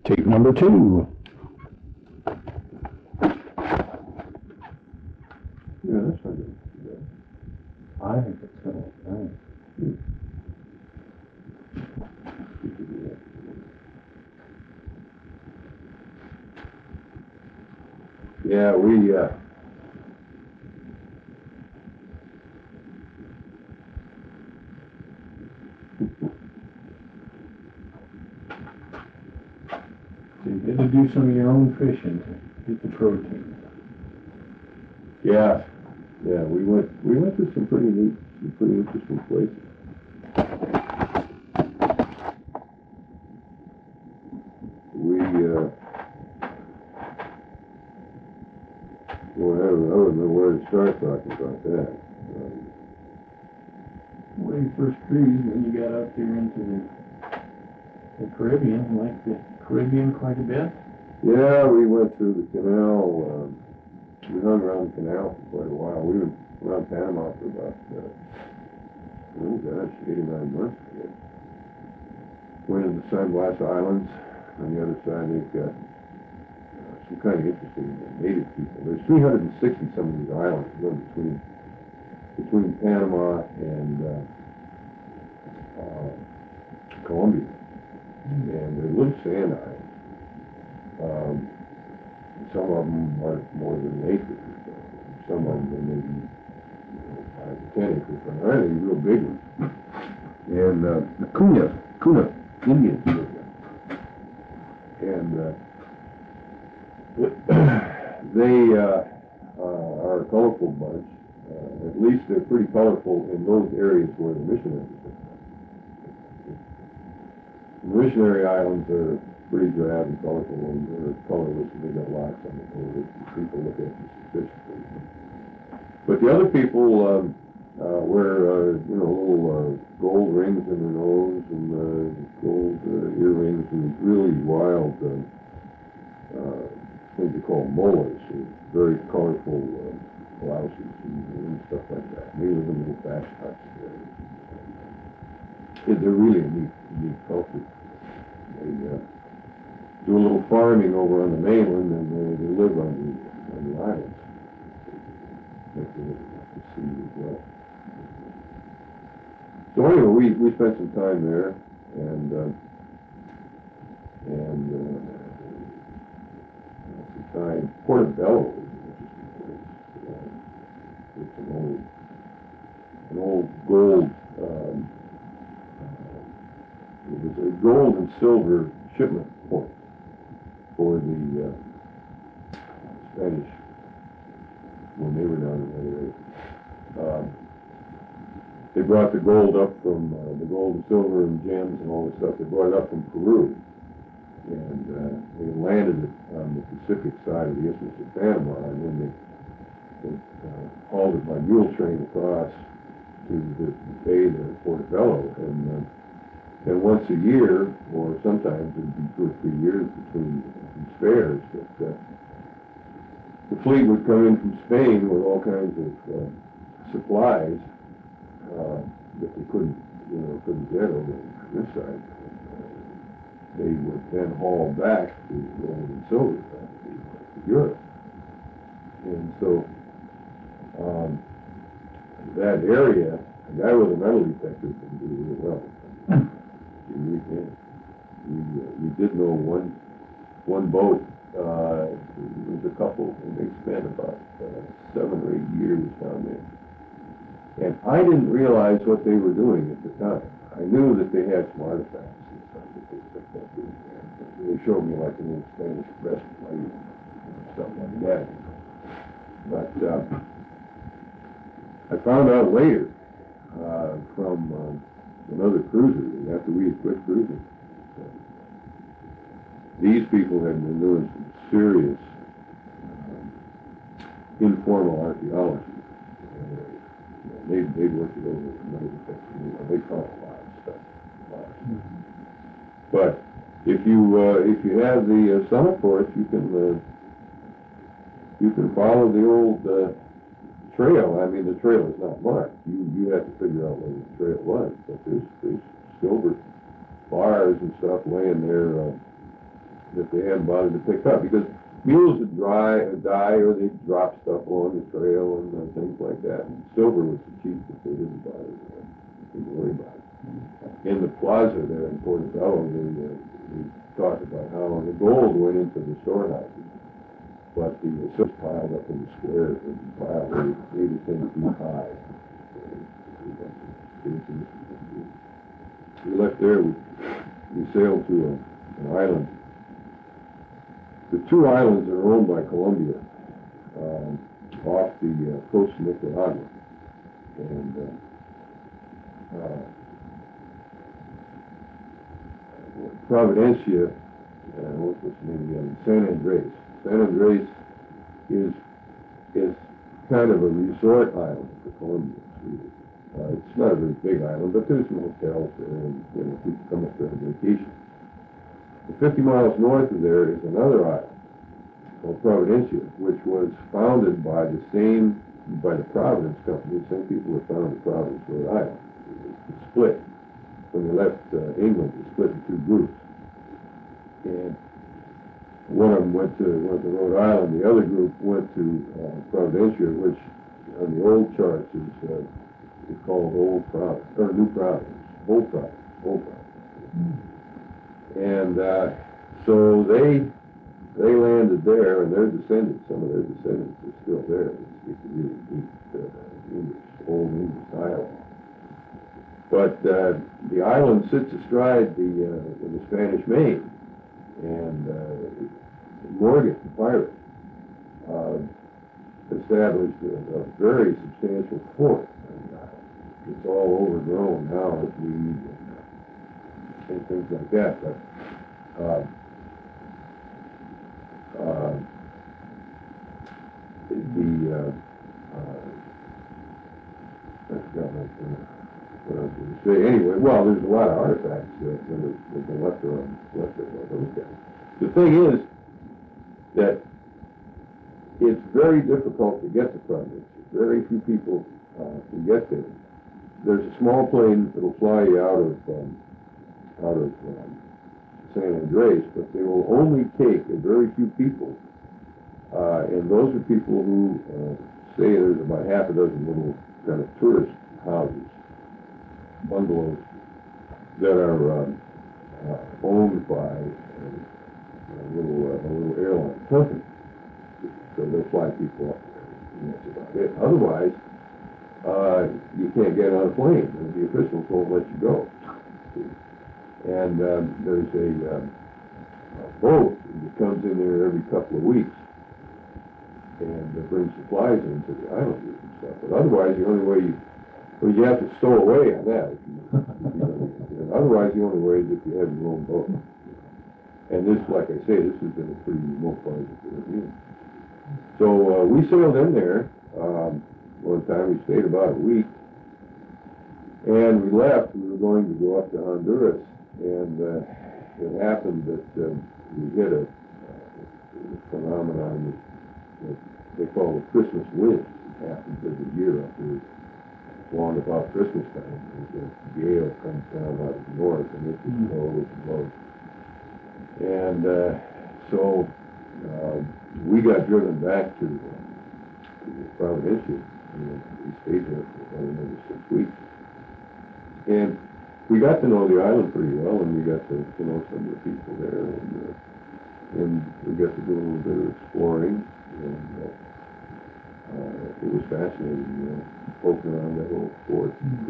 Tape number 2. Yeah, that's not good. I think it's gonna look nice. Yeah, we, So you had to do some of your own fishing to get the protein. yeah, we went to some pretty neat, some pretty interesting places. We, well, I don't know where to start talking about that. Well, your first cruise, when you got out there into the Caribbean, like the Caribbean quite a bit. Yeah, we went through the canal, we hung around the canal for quite a while. We were around Panama for about, oh gosh, 8 or 9 months, I guess. Went to the Sunglass Islands. On the other side, they've got some kind of interesting native people. There's 360 some of these islands going between Panama and Colombia, and they're little sand islands. Some of them are more than an acre. Some of them are maybe 5 to 10 acres, but they're real big ones. And the Kuna Indians live there. And they are a colorful bunch. At least they're pretty colorful in those areas where the missionaries are. The missionary islands are pretty drab and colorful, and they're colorless, and they got locks on the door that people look at suspiciously. But the other people wear, little gold rings in their nose and gold earrings and these really wild things they call molas, very colorful blouses and stuff like that. They live in little thatched huts. They're really a neat culture. They do a little farming over on the mainland, and they live on the islands. Make the sea as well. So anyway, we spent some time there, and some time. Portobello is an interesting place. It's an old gold. It was a gold and silver shipment port for the Spanish when they were down in that area. They brought the gold up from the gold and silver and gems and all this stuff. They brought it up from Peru, and they landed it on the Pacific side of the Isthmus of Panama, and then they hauled it by mule train across to the bay there at Portobello, and once a year, or sometimes it'd be 2 or 3 years between spares, but the fleet would come in from Spain with all kinds of supplies that they couldn't get over this side. They would then haul back to gold and silver to Europe. And so that area, a guy with a metal detector can do really well. You really can. We did know one boat. There was a couple, and they spent about 7 or 8 years down there. And I didn't realize what they were doing at the time. I knew that they had some artifacts and stuff that they picked up in there. They showed me like an old Spanish breastplate and stuff like that. But I found out later from another cruiser, after we had quit cruising, these people had been doing some serious informal archaeology. They'd worked it over another detector. They found a lot of stuff. But if you have the Semaphore, you can follow the old trail. I mean, the trail is not marked. You have to figure out where the trail was. But there's silver bars and stuff laying there that they hadn't bothered to pick up, because mules would die, or they'd drop stuff along the trail and things like that. And silver was the cheapest; they didn't bother to worry about it. In the plaza there in Portobello, they talked about how the gold went into the storehouses, but the silver piled up in the square, and piled 8 to 10 feet high. We left there. We sailed to an island. The 2 islands are owned by Colombia, off the coast of Nicaragua, and Providencia, what's the name again? San Andres. San Andres is kind of a resort island for Colombia. It's not a very big island, but there's some hotels there, and people come up there on vacation. 50 miles north of there is another island called Providencia, which was founded by the Providence Company. The same people that founded Providence, Rhode Island. It split. When they left England, they split in 2 groups. And one of them went to Rhode Island. The other group went to Providencia, which on the old charts is called Old Providence, or New Providence. Old Providence. And so they landed there, and their descendants, some of their descendants are still there. They speak really neat old English dialect. But the island sits astride the Spanish Main, and Morgan, the pirate, established a very substantial fort on the island. It's all overgrown now with weed and things like that, but I forgot what I was going to say. Anyway, well, there's a lot of artifacts that have been left around by those guys. The thing is that it's very difficult to get to Providence. Very few people can get there. There's a small plane that'll fly you out of San Andres, but they will only take a very few people, and those are people who say there's about half a dozen little kind of tourist houses, bungalows, that are owned by a little airline company. So they'll fly people up there, and that's about it. Otherwise, you can't get on a plane. The officials won't let you go. And there's a boat that comes in there every couple of weeks and brings supplies into the islanders and stuff. But otherwise, the only way you have to stow away on that. Otherwise, the only way is if you have your own boat. And this, like I say, this has been a pretty remote part of the Caribbean. So we sailed in there. One time we stayed about a week, and we left. We were going to go up to Honduras, and it happened that we hit a phenomenon that they call the Christmas wind. It happens every year up there, long about Christmas time. There's a gale comes down out of the north, and it just blows. And so we got driven back to Providencia, and we stayed there for about another 6 weeks. And we got to know the island pretty well, and we got to know some of the people there, and we got to do a little bit of exploring, and it was fascinating, poking around that little fort.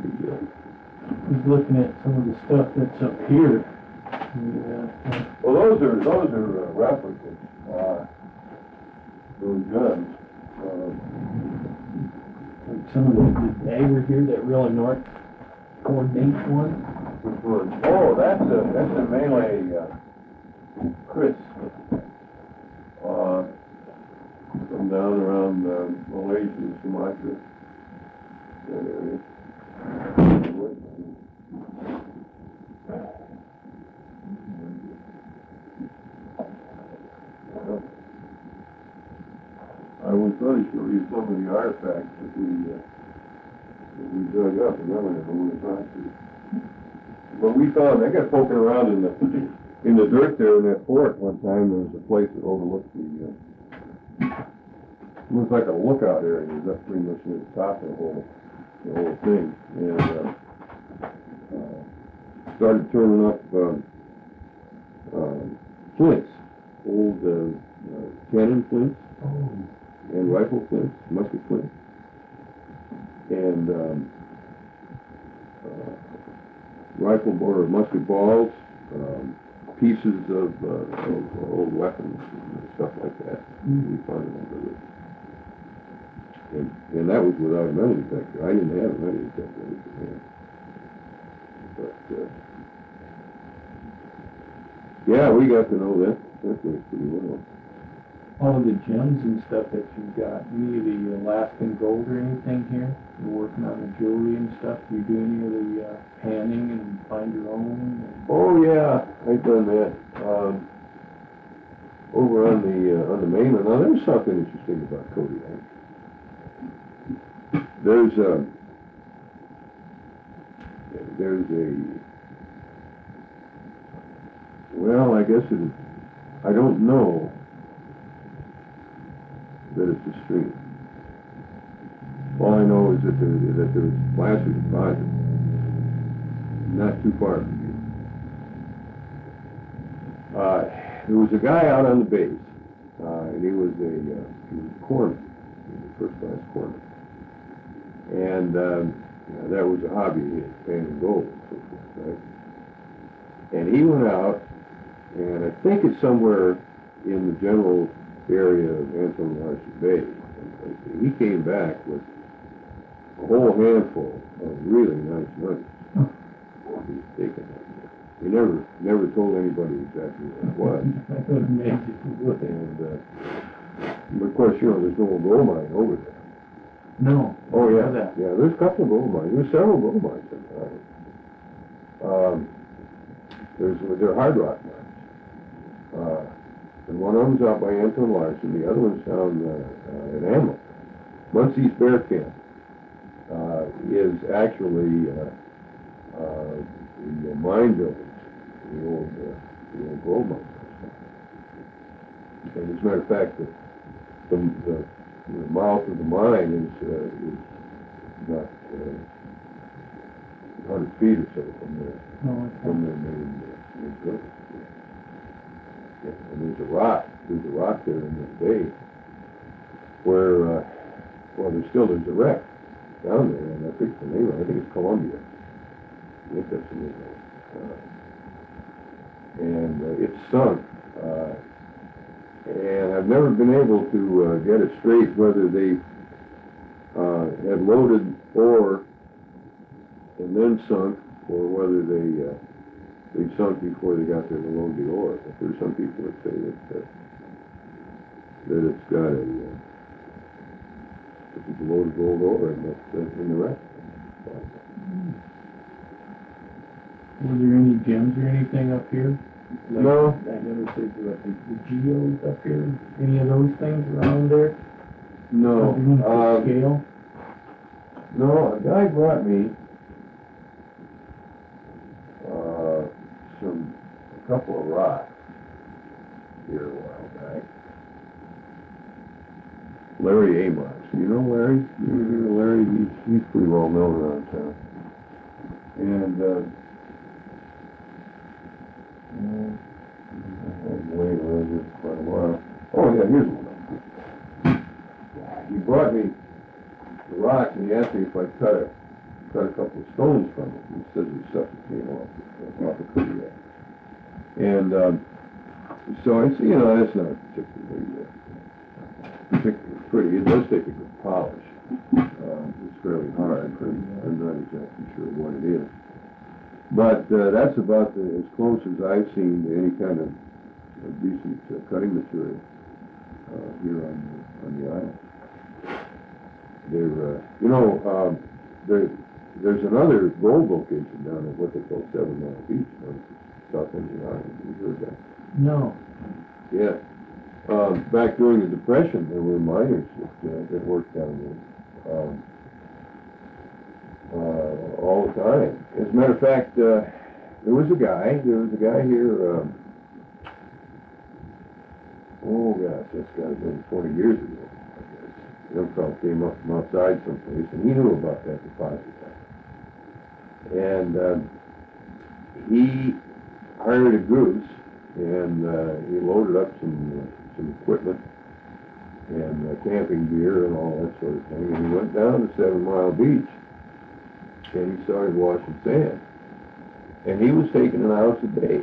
I was looking at some of the stuff that's up here. Well, those are replicas. Those guns. Like some of the dagger here, that really North coordinates one. Which one? Oh, that's a Malay Chris. From down around Malaysia and Sumatra. That area. I was going to show you some of the artifacts that we dug up, and I don't know who we found to. But we found, I got poking around in the in the dirt there in that fort one time, there was a place that overlooked it was like a lookout area. It was up pretty much near the top of the whole thing. And started turning up flints, old cannon flints, and rifle flints, musket flints, and rifle or musket balls, pieces of old weapons, and stuff like that. We found it under it. And that was without a metal detector. I didn't have a metal detector. But yeah, we got to know that place pretty well. All of the gems and stuff that you've got, any of the Alaskan gold or anything here? You're working on the jewelry and stuff. Do you do any of the panning and find your own? Oh yeah, I've done that. Over on the mainland. Now there's something interesting about Kodiak. There's a well, I guess I don't know that it's a stream. All I know is that there's placer deposit not too far from here. There was a guy out on the base, and he was a corpsman, first-class corpsman. And that was a hobby, he had panning gold and so forth, right? And he went out, and I think it's somewhere in the general area of Anton Larson Bay. He came back with a whole handful of really nice nuggets. He was taking it. He never told anybody exactly what it was. I would imagine he would. And but of course, there's no gold mine over there. No. Oh yeah, that. yeah. There's a couple of gold mines. There's several gold mines in there. They're hard rock mines. And one of them's out by Anton Larson. The other one's down in Amherst. Muncie's Bear Camp is actually the mine buildings, the old gold mines. And as a matter of fact, the mouth of the mine is not 100 feet or so from their main building. Yeah, and there's a rock there in this bay where, there's a wreck down there, and I think the name of it, I think it's Columbia. I think that's the name of it. And it's sunk. And I've never been able to get it straight whether they had loaded ore and then sunk, or whether they sunk before they got there to load the ore. But there's some people that say that it's got it's a load of gold ore in the wreck. Was there any gems or anything up here? No. I never said the geos up here. Any of those things around there? No. Scale? No, a guy brought me a couple of rocks here a while back. Larry Amos. You know Larry? You hear Larry? He's pretty well known around town. And I've been waiting around here for quite a while. Oh yeah, here's one. He brought me the rocks and he asked me if I'd cut a couple of stones from it. He says it's stuff that came off the Kodiak. And so I said, that's not particularly pretty. It does take a good polish. It's fairly hard. I'm not exactly sure what it is. But that's about as close as I've seen to any kind of decent cutting material here on the island. There's another gold location down at what they call 7 Mile Beach on South End of the Island. Have you heard that? No. Yeah. Back during the Depression, there were miners that worked down there all the time. As a matter of fact, there was a guy here oh gosh, that's got to have been 20 years ago, I guess. Young fellow came up from outside someplace, and he knew about that deposit. And he hired a goose, and he loaded up some equipment and camping gear and all that sort of thing, and he went down to 7 Mile Beach, and he started washing sand. And he was taking an ounce a day.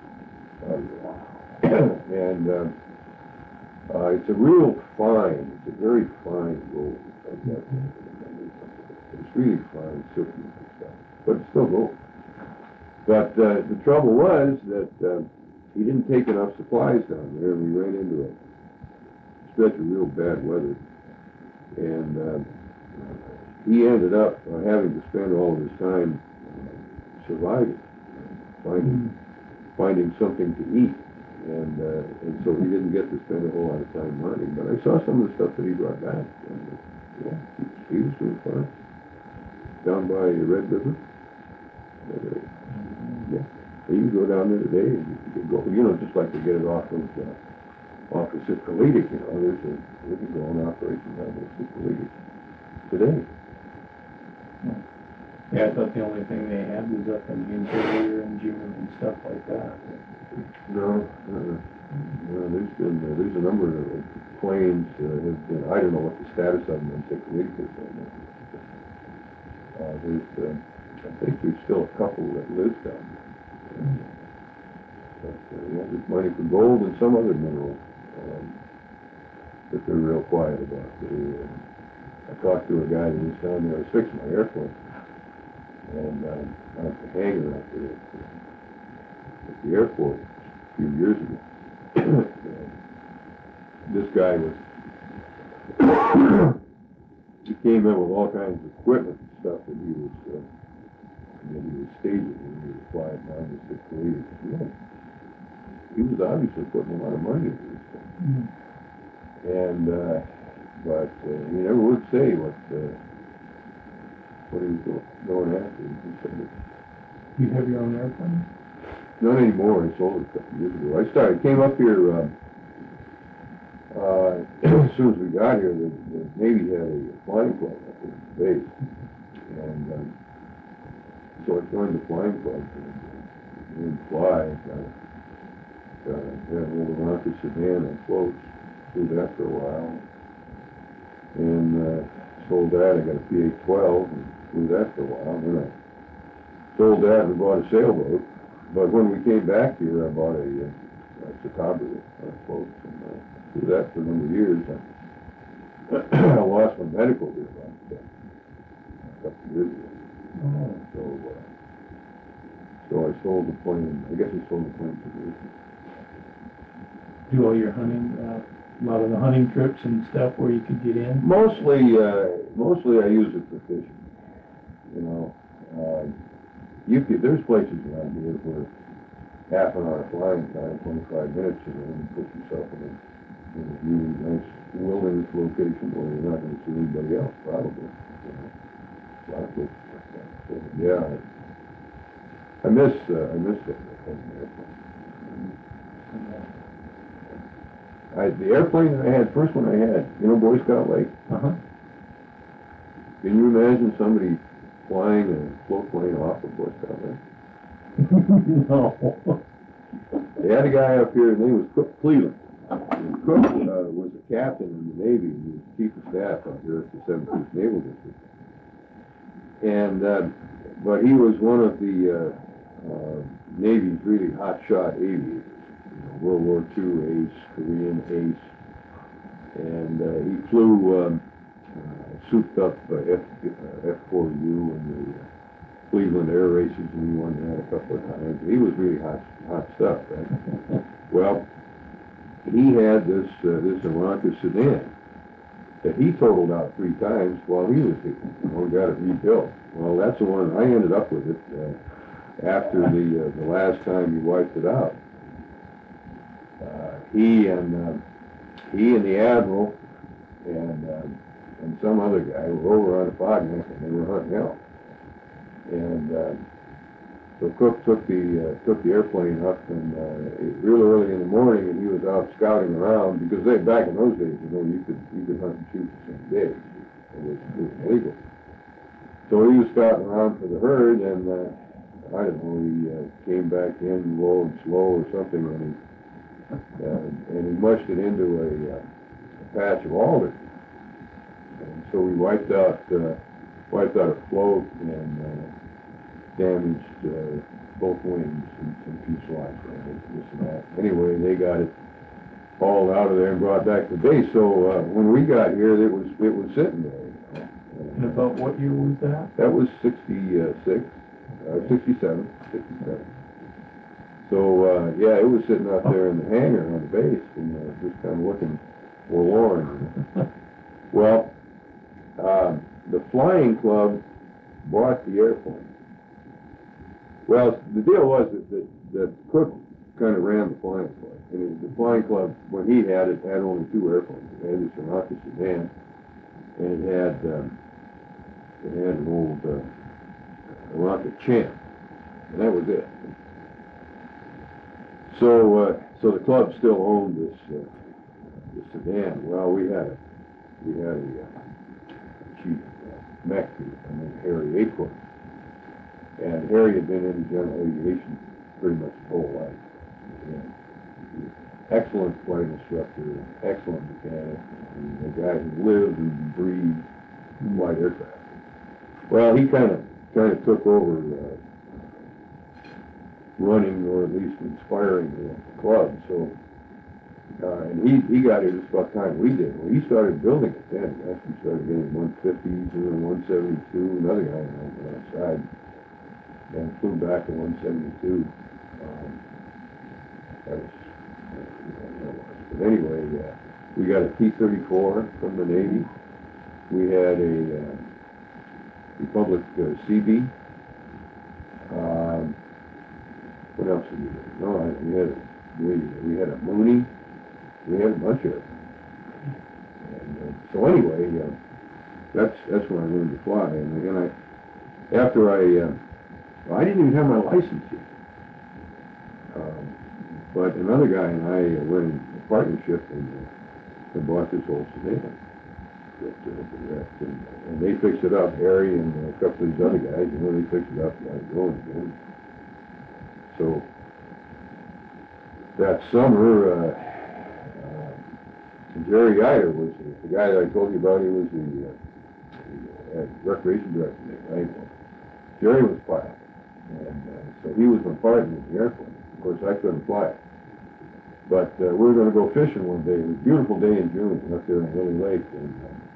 And it's a real fine, it's a very fine gold. It's really fine, silky stuff, but it's still gold. But the trouble was that he didn't take enough supplies down there, and we ran into a stretch of real bad weather. And he ended up having to spend all of his time surviving, finding something to eat. And so he didn't get to spend a whole lot of time hunting. But I saw some of the stuff that he brought back. And, yeah, he was doing fine. Down by Red River. Yeah, you can go down there today and you can go, just like to get it off of Sipcolita, there's a going operation down there, Sipcolita, today. Yeah, I thought the only thing they had was up in the interior and June and stuff like that. No, there's a number of planes have been, I don't know what the status of them in Sipcolita is right now. I think there's still a couple that live down there. But yeah, there's money for gold and some other minerals that they're real quiet about. I talked to a guy that was down there. I was fixing my airplane, and I was a hangar out there at the airport a few years ago. This guy he came in with all kinds of equipment and stuff that he was staging when he was flying down to Sipcolita. Yeah. He was obviously putting a lot of money into this thing. And but he never would say what he was going after. He said, you have your own airplane? not anymore. I sold it a couple years ago. Came up here as soon as we got here. The Navy had a flying club up at the base, and so I joined the flying club and fly. Had an old Ronca sedan on floats. Flew that for a while, and sold that. I got a P-812 and flew that for a while. Then I sold that and bought a sailboat. But when we came back here, I bought a Citabria on floats and flew that for a number of years. I lost my medical here about a couple of years ago. So I sold the plane. I guess I sold the plane for years. Do all your hunting, a lot of the hunting trips and stuff where you could get in? Mostly I use it for fishing. There's places around here where half an hour flying time, 25 minutes, you can put yourself in a really nice wilderness location where you're not going to see anybody else, probably. A lot of places like that. So, yeah, I miss it. The airplane that I had, first one I had, Boy Scout Lake? Uh-huh. Can you imagine somebody flying a float plane off of Boy Scout Lake? No. They had a guy up here, his name was Cook Cleveland. And Cook was a captain in the Navy, and he was chief of staff up here at the 17th Naval District. And, but he was one of the Navy's really hotshot aviators. World War II ace, Korean ace, and he flew souped up F-4U in the Cleveland Air Races, and he won that a couple of times. He was really hot stuff, right? Well, he had this Ronca sedan that he totaled out 3 times while he was here. Got it rebuilt. Well, that's the one I ended up with it after the last time he wiped it out. He and the Admiral and some other guy were over on a Fogneck, and they were hunting elk. And So Cook took the airplane up, and real early in the morning, and he was out scouting around because back in those days, you could hunt and shoot the same day. It was illegal. So he was scouting around for the herd, and I don't know, he came back in low and slow or something, and he mushed it into a patch of alder. And so we wiped out a float and damaged both wings and some fuselage damage, this and that. Anyway, they got it hauled out of there and brought back to base. So when we got here, it was sitting there. And about what year was that? That was 67. So yeah, it was sitting out there in the hangar on the base, and just kind of looking forlorn. Well, the flying club bought the airplane. Well, the deal was that Cook kind of ran the flying club. And the flying club, when he had it, had only two airplanes. It had this Sonata sedan, and it had an old Rocket Champ, and that was it. So the club still owned this sedan. Well, we had a chief mech named Harry Acorn. And Harry had been in general aviation pretty much his whole life. And excellent flight instructor, excellent mechanic, and a guy who lived and breathed flight aircraft. Well, he kind of took over running, or at least inspiring the club. So, and he got here just about the time we did. Well, he started building it then. Actually started getting 150s and 172. Another guy went outside and flew back to 172. That was, but anyway, we got a T-34 from the Navy. We had a Republic CB. What else did we have? No, we had a Mooney. We had a bunch of it. And so anyway, that's when I learned to fly. And after I didn't even have my license yet. But another guy and I went in a partnership and bought this old sedan. And they fixed it up. Harry and a couple of these other guys, they fixed it up and got it going again. So that summer, Jerry Eider was the guy that I told you about. He was the recreation director there, right? Jerry was pilot, and so he was my partner in the airplane. Of course, I couldn't fly it. But we were going to go fishing one day. It was a beautiful day in June up there in Lily Lake, and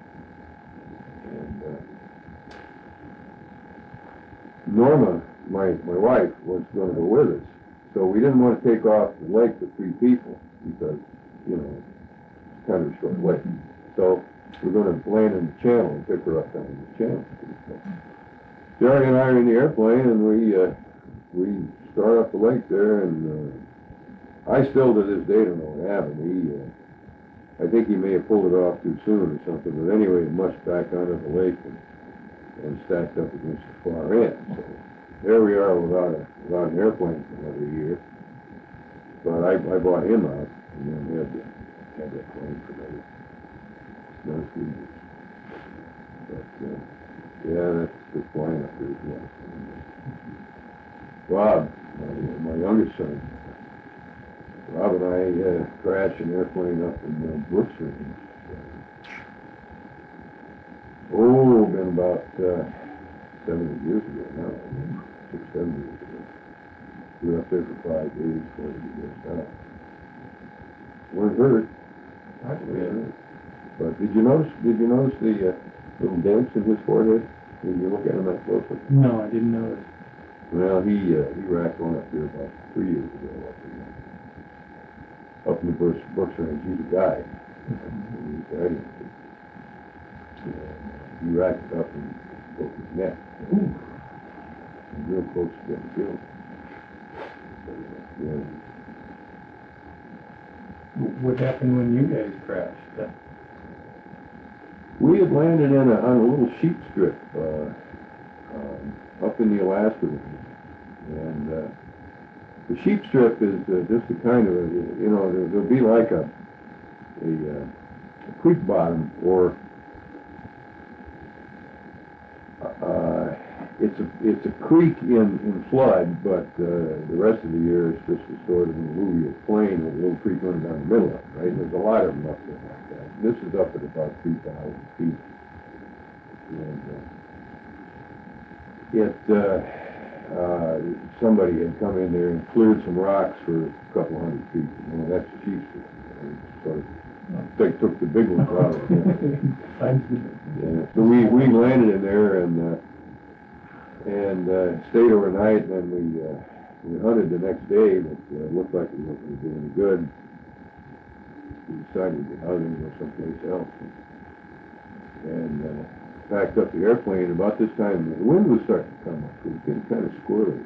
Norma, my wife, was going to go with us. So we didn't want to take off the lake with three people because, it's kind of a short lake. So we're going to land in the channel and pick her up down in the channel. Jerry and I are in the airplane, and we start up the lake there, and I still to this day don't know what happened. I think he may have pulled it off too soon or something, but anyway, it mushed back onto the lake and stacked up against the far end. So there we are without an airplane for another year. But I bought him out, and then had that plane for another 2 years. But yeah, that's the flying up there again. Bob, my youngest son, Rob and I crashed an airplane up in Brooks Range. Been about 7 years ago now, 6, 7 years ago. We were up there for 5 days before we got out. Weren't hurt. But did you notice the little dents in his forehead? Did you look at him that closely? No, I didn't notice. Well, he racked one up here about 3 years ago. Up in the Brooks Range. He's a guide. He's guiding. He racked it up and broke his neck. And real close to getting killed. Yeah. What happened when you guys crashed? We had landed on a little sheep strip up in the Alaska region. And the sheep strip is just a kind of a, you know, there'll be like a creek bottom, or it's a creek in flood, but the rest of the year it's just a sort of an alluvial plain with a little creek running down the middle of it, right? And there's a lot of them up there like that. This is up at about 3,000 feet. And somebody had come in there and cleared some rocks for a couple hundred feet. You know, that's the sheep strip. So they took the big ones out of it. Yeah. So we landed in there and stayed overnight, and then we hunted the next day, but looked like we weren't doing any good. We decided to get out and go someplace else. And packed up the airplane. About this time, the wind was starting to come up. It was getting kind of squirrely.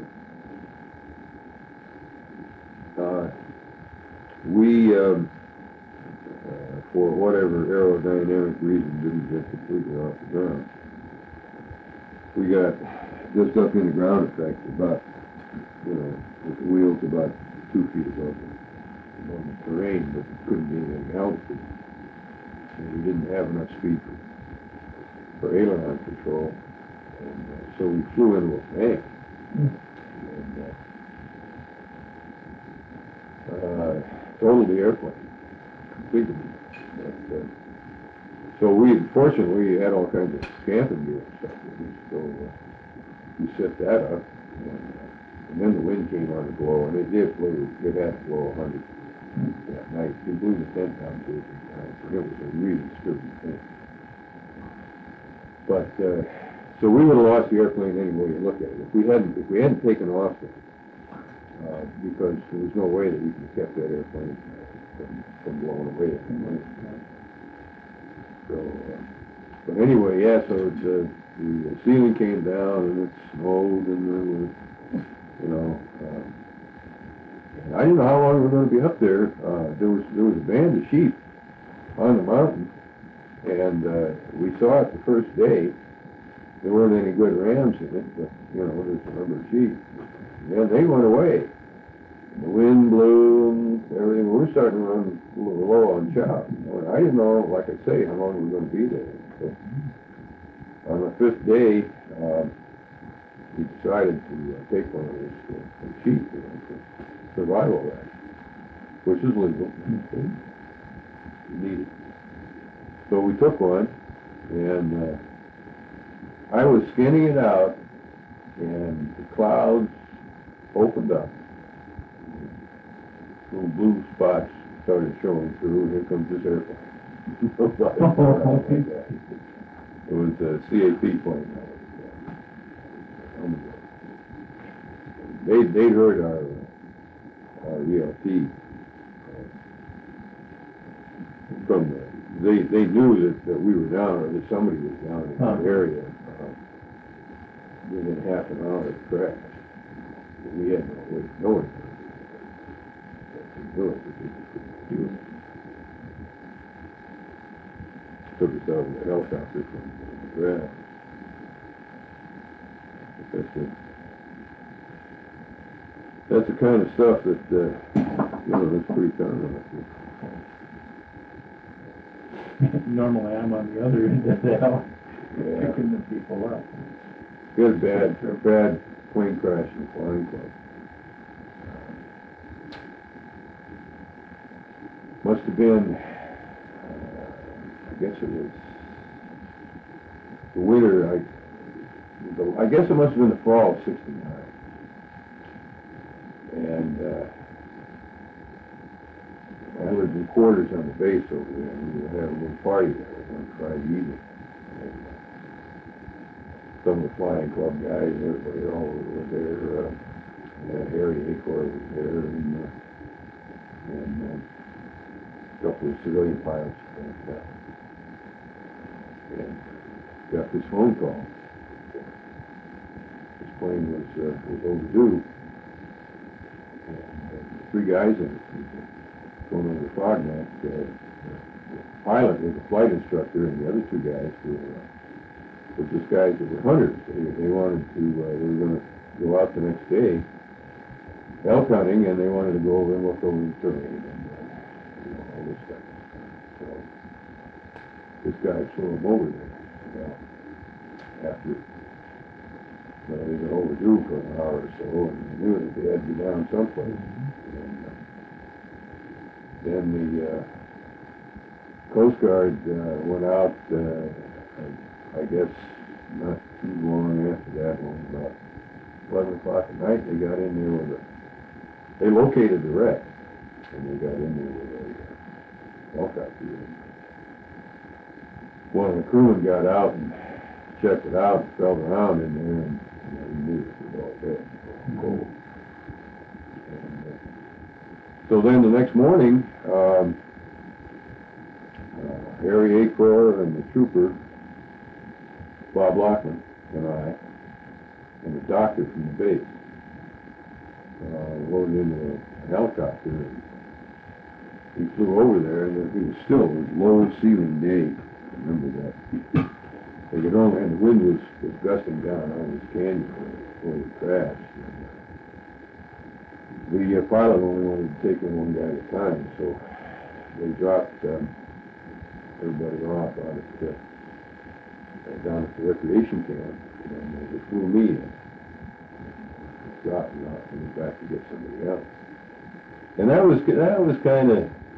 For whatever aerodynamic reason, didn't get completely off the ground. We got just up in the ground effect, about, you know, with the wheels about 2 feet above the terrain, but couldn't be any altitude. And we didn't have enough speed for aileron control, and so we flew into a bank. And totaled the airplane completely. But, so fortunately, we had all kinds of scamping gear and stuff with us, so we set that up, and then the wind came on to blow, and it did blow. It had to blow 100 that night. It blew the tent down 2 or 3 times, and it was a really sturdy tent. But so we would have lost the airplane any way you look at it if we hadn't taken off there, because there was no way that we could have kept that airplane from blowing away at the moment. So, but anyway, yeah. So the ceiling came down and it snowed, and there was, you know, and I didn't know how long we were going to be up there. There was a band of sheep on the mountain, and we saw it the first day. There weren't any good rams in it, but you know, there's a number of sheep. And then they went away. The wind blew and everything. We were starting to run a little low on chow. I didn't know, like I say, how long we were going to be there. So on the 5th day, we decided to take one of those sheep, you know, for survival ration, which is legal. Needed. So we took one, and I was skinning it out, and the clouds opened up. Little blue spots started showing through. Here comes this airplane. It was a CAP plane. They'd heard our ELT from they knew that we were down, or that somebody was down in that area within half an hour of the crash. But we had no way of knowing. Took us out in the helicopter from the ground. That's the kind of stuff that, you know, that's pretty common. Normally I'm on the other end of the hell, picking the people up. We had a bad plane crash in the flying club. Must have been, I guess it was the winter, I guess it must have been the fall of '69. And I lived in quarters on the base over there, and we were having a little party there one Friday evening. And some of the flying club guys and everybody all over there, Harry Acor was there, and a couple of civilian pilots like that. And got this phone call. This plane was overdue. And 3 guys in it going over the fog map. The pilot was a flight instructor, and the other 2 guys were just guys that were hunters. They wanted to, they were going to go out the next day elk hunting, and they wanted to go over and look over the terrain and all this stuff. So this guy flew him over there. Well, after they've been overdue for an hour or so, and they knew that they had to be down someplace. And then the Coast Guard went out, I guess not too long after that, about 11 o'clock at night, they got in there with they located the wreck, and they got in there with a helicopter. One of the crewmen got out and checked it out and felt around in there, and he knew it was all dead, cold. And, so then the next morning, Harry Acor and the trooper, Bob Lockman, and I, and the doctor from the base, loaded into a helicopter, and he flew over there, and it was still a low ceiling day. I remember that. They could only, and the wind was gusting down on this canyon before we crashed. And the pilot only wanted to take in one guy at a time, so they dropped everybody off out at down at the recreation camp, and they flew me in. Dropped me off and went back to get somebody else. And that was kind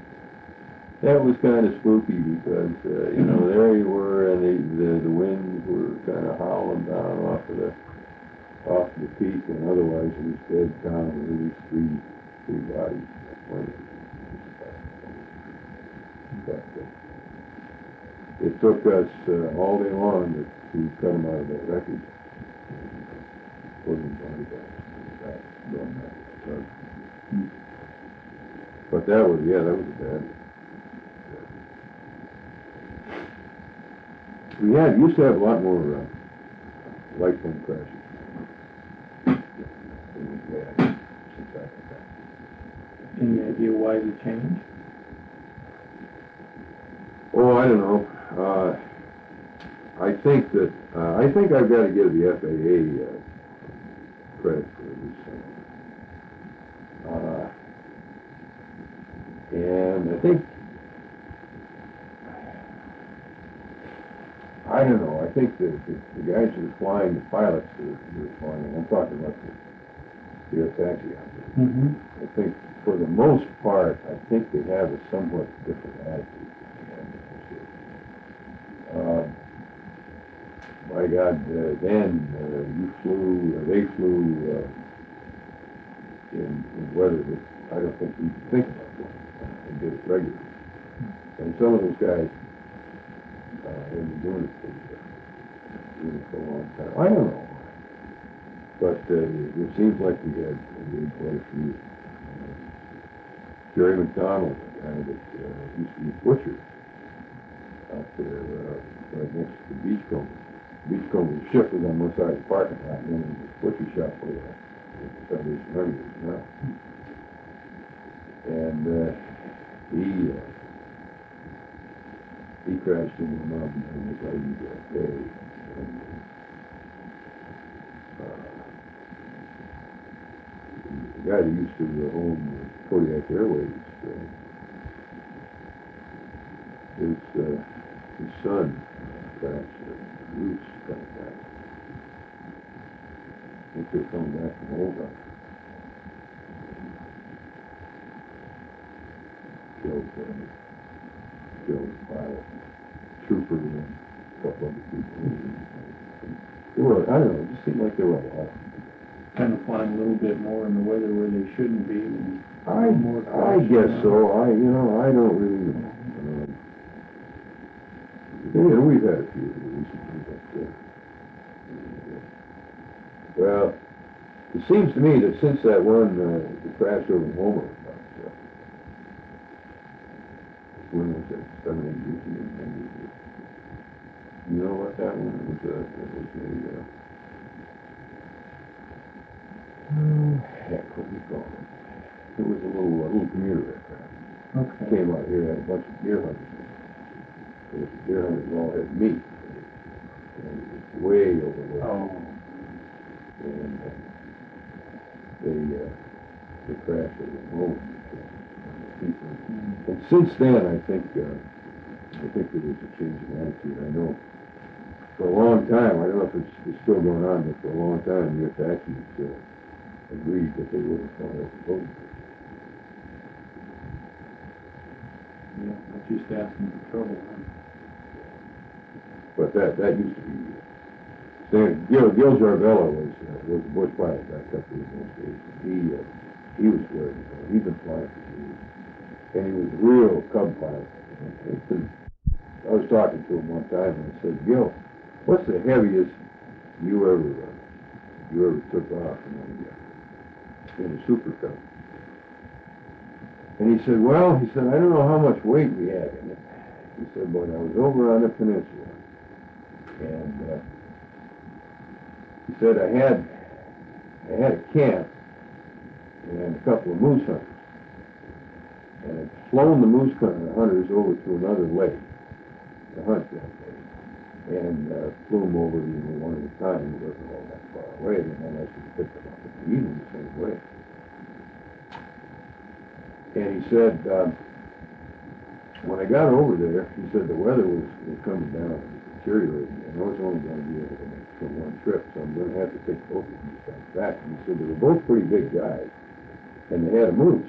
of spooky because there you were, and the winds were kind of howling down off the peak, and otherwise it was dead calm with these three bodies. But it took us all day long to cut them out of that wreckage. Put them body back. But that was a bad. We used to have a lot more light plane crashes than we've had since I got back. Any idea why the change? Oh, I don't know. I think I've got to give the FAA credit for this. And I think, I don't know, I think the guys who are flying, the pilots who are flying, I'm talking about the air taxi out there. Mm-hmm. I think for the most part, I think they have a somewhat different attitude. My God, Dan, they flew in weather that I don't think we could think about doing, and did it regularly. And some of those guys have been doing it for a long time. I don't know. But it seems like we had quite a few. Jerry McDonald, the guy that used to be butcher out there right next to the Beachcomber. Beachcomber's ship was on one side of the parking lot, and then the butcher shop where the Salvation Army is now. And he crashed into the mountain and was like that day. And, the guy that used to own Kodiak Airways, his son crashed. Roots coming back. I think they're coming back from Oldham. Killed the pilot, trooper, and a couple other people. There were, I don't know, it just seemed like there were a lot. Kind of flying a little bit more in the weather where they shouldn't be. I guess so. I don't really know. We've had a few recently, but well, it seems to me that since that one the crash over in Homer, when was it? 7, 8 years ago. You know what that one was? Heck, what do you call it? It was a little commuter aircraft. Okay. Came out here, had a bunch of deer hunters. It was deer hunters all had meat. And it was way overweight. Oh. And they crashed at home. And since then, I think there was a change in attitude. I know for a long time, I don't know if it's still going on, but for a long time, your taxis agreed that they wouldn't follow the vote. Yeah, that's just asking for trouble, huh? But that used to be standard. Gil Jarvella was the Bush pilot back up in those days. He was good. He'd been flying for years, and he was a real cub pilot. I was talking to him one time, and I said, "Gil, what's the heaviest you ever took off in a Super Cub?" And he said, "Well, I don't know how much weight we had in it." He said, "But I was over on the peninsula, and he said I had a camp and a couple of moose hunters, and I'd flown the moose hunters over to another lake to hunt that day, and flew them over, one at a time. It wasn't all that far away, and then I could pick them up in the evening the same way." And he said, when I got over there, he said the weather was coming down, it was deteriorating, and I was only going to be able to make it for one trip, so I'm going to have to take both of these guys back. And he said they were both pretty big guys, and they had a moose.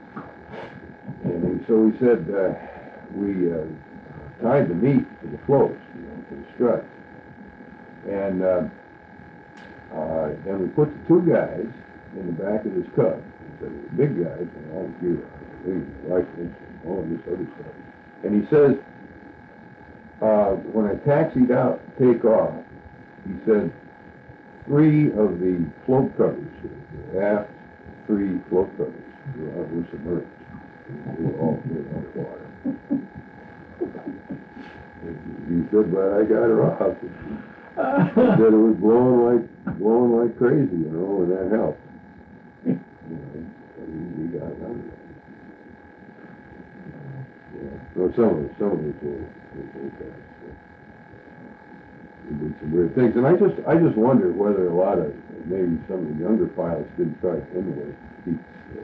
And so he said we tied the meat to the floats, to the struts, and then we put the two guys in the back of this Cub. He said, the big guys, and all the gear, rifles, all of this other stuff. And he says, when I taxied out to take off, he said, 3 of the float covers, the aft 3 float covers, were submerged. They were all underwater. He said, but I got her off. He said it was blowing like crazy, and that helped. He got it out of there. Well, some of these old guys did some weird things, and I just wonder whether a lot of maybe some of the younger pilots didn't try to emulate feats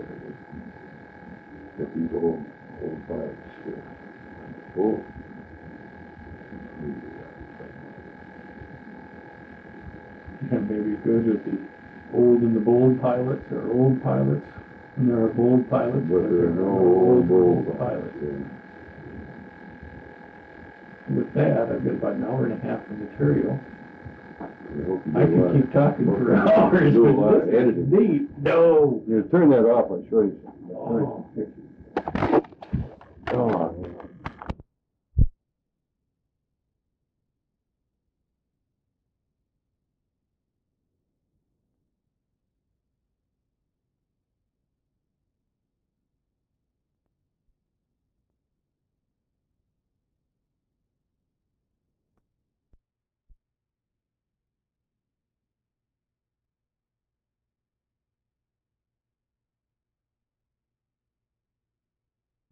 that these old pilots pulled. Yeah, maybe it goes with the old and the bold pilots, or old pilots, and there are bold pilots, but there are no old bold pilots. With that, I've got about an hour and a half of material. I could keep talking for hours. Do a lot of editing. No. You turn that off. I'll show you some Oh. pictures.